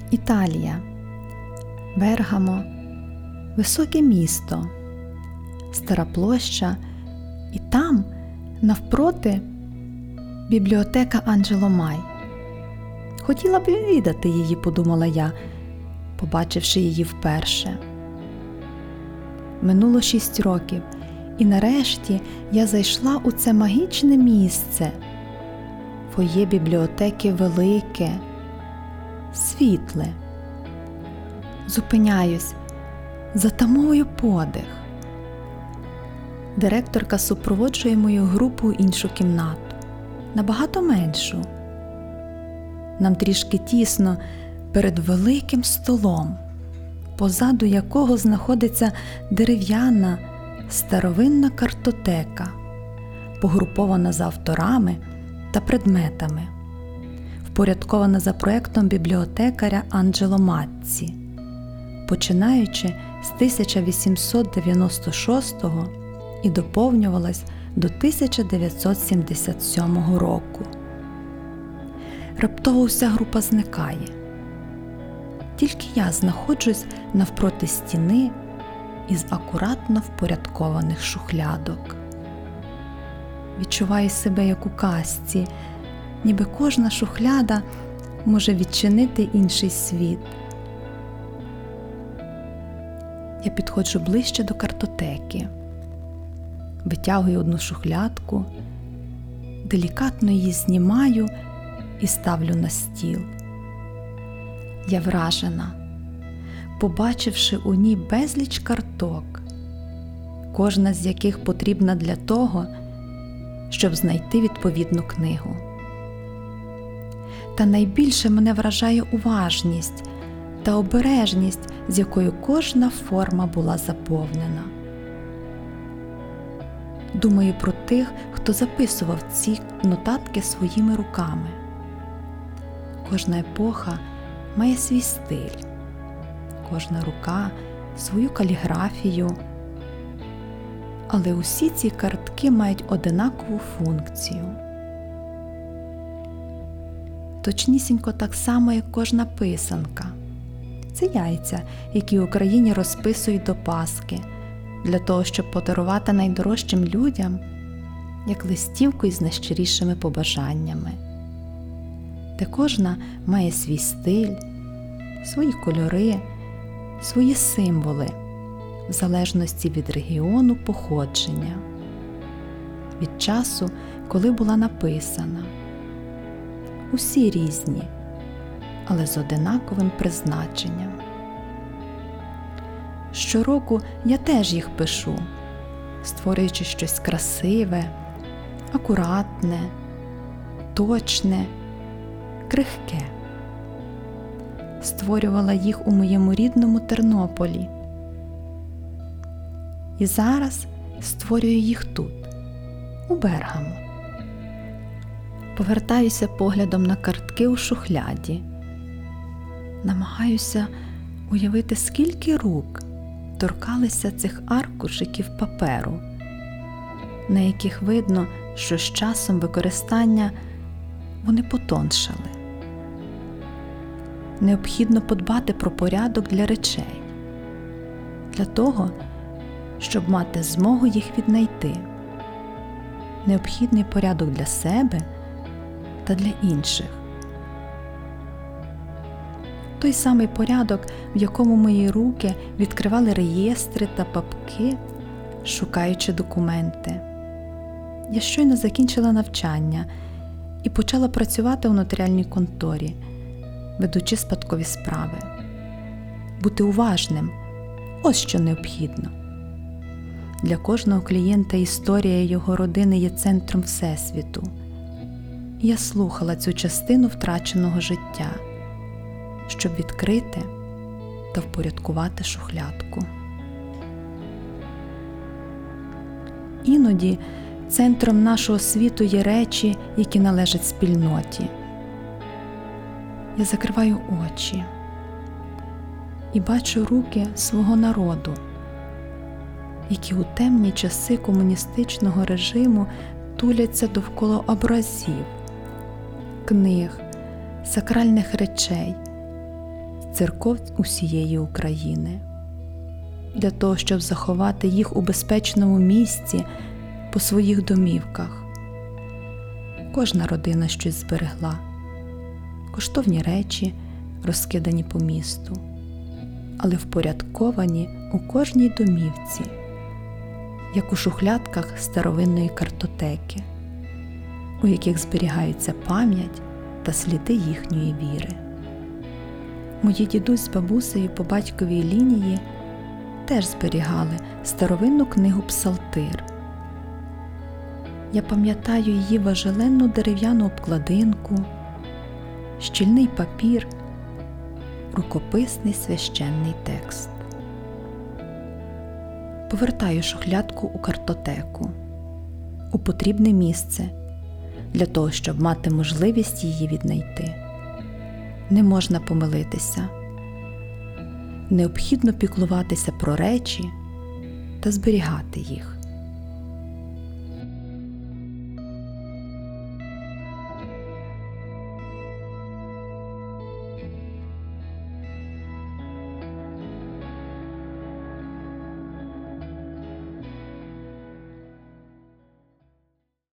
Італія. Бергамо. Високе місто. Стара площа. І там, навпроти, бібліотека Анджело Май. Хотіла б відвідати її, подумала я, побачивши її вперше. Минуло 6 років, і нарешті я зайшла у це магічне місце. Фоє бібліотеки велике, світле. Зупиняюсь, затамовую подих. Директорка супроводжує мою групу в іншу кімнату, набагато меншу. Нам трішки тісно перед великим столом, позаду якого знаходиться дерев'яна старовинна картотека, погрупована за авторами та предметами, впорядкована за проектом бібліотекаря Анджело Мацці, починаючи з 1896 і доповнювалась до 1977 року. Раптово вся група зникає. Тільки я знаходжусь навпроти стіни із акуратно впорядкованих шухлядок. Відчуваю себе як у казці, ніби кожна шухляда може відчинити інший світ. Я підходжу ближче до картотеки, витягую одну шухлядку, делікатно її знімаю і ставлю на стіл. Я вражена, побачивши у ній безліч карток, кожна з яких потрібна для того, щоб знайти відповідну книгу. Та найбільше мене вражає уважність та обережність, з якою кожна форма була заповнена. Думаю про тих, хто записував ці нотатки своїми руками. Кожна епоха має свій стиль, кожна рука свою каліграфію, але усі ці картки мають одинакову функцію. Точнісінько так само, як кожна писанка. Це яйця, які в Україні розписують до Пасхи, для того, щоб подарувати найдорожчим людям, як листівку із найщирішими побажаннями, де кожна має свій стиль, свої кольори, свої символи, в залежності від регіону походження, від часу, коли була написана. Усі різні, але з одинаковим призначенням. Щороку я теж їх пишу, створюючи щось красиве, акуратне, точне, крихке. Створювала їх у моєму рідному Тернополі. І зараз створюю їх тут, у Бергамо. Повертаюся поглядом на картки у шухляді. Намагаюся уявити, скільки рук торкалися цих аркушиків паперу, на яких видно, що з часом використання вони потоншали. Необхідно подбати про порядок для речей, для того, щоб мати змогу їх віднайти. Необхідний порядок для себе та для інших. Той самий порядок, в якому мої руки відкривали реєстри та папки, шукаючи документи. Я щойно закінчила навчання і почала працювати у нотаріальній конторі, ведучи спадкові справи. Бути уважним – ось що необхідно. Для кожного клієнта історія його родини є центром Всесвіту. Я слухала цю частину втраченого життя, щоб відкрити та впорядкувати шухлядку. Іноді центром нашого світу є речі, які належать спільноті. Я закриваю очі і бачу руки свого народу, які у темні часи комуністичного режиму туляться довкола образів, книг, сакральних речей, церков усієї України. Для того, щоб заховати їх у безпечному місці по своїх домівках. Кожна родина щось зберегла. Коштовні речі розкидані по місту, але впорядковані у кожній домівці, як у шухлядках старовинної картотеки, у яких зберігається пам'ять та сліди їхньої віри. Мої дідусь з бабусею по батьковій лінії теж зберігали старовинну книгу «Псалтир». Я пам'ятаю її важеленну дерев'яну обкладинку, щільний папір, рукописний священний текст. Повертаю шухлядку у картотеку, у потрібне місце, для того, щоб мати можливість її віднайти. Не можна помилитися. Необхідно піклуватися про речі та зберігати їх.